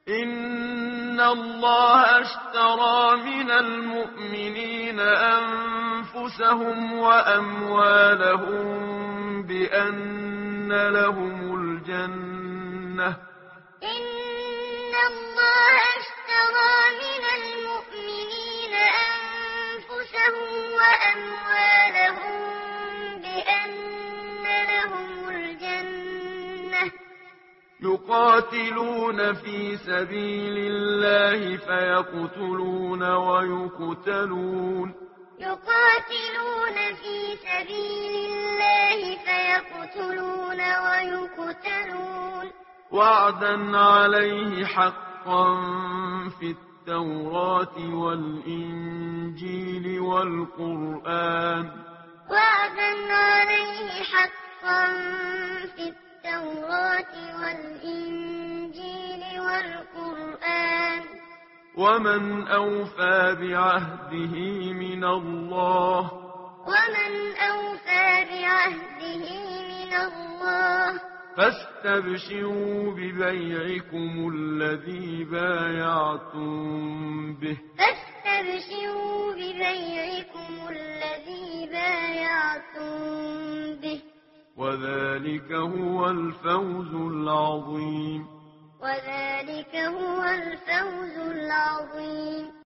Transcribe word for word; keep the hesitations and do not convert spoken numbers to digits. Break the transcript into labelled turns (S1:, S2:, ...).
S1: إن الله اشترى من المؤمنين أنفسهم وأموالهم بأن لهم الجنة
S2: إن الله اشترى من المؤمنين أنفسهم وأموالهم بأن لهم الجنة
S1: يقاتلون في سبيل الله فيقتلون ويقتلون
S2: يقاتلون في سبيل الله فيقتلون ويقتلون
S1: وعدا عليه حقا في التوراة والإنجيل والقرآن
S2: وعدا عليه حقا في التوراة والإنجيل والقرآن
S1: ومن أوفى بعهده من الله
S2: ومن أوفى بعهده من الله
S1: فاستبشروا ببيعكم الذي بايعتم به
S2: فاستبشروا ببيعكم الذي بايعتم به
S1: وذلك هو الفوز العظيم
S2: وذلك هو الفوز العظيم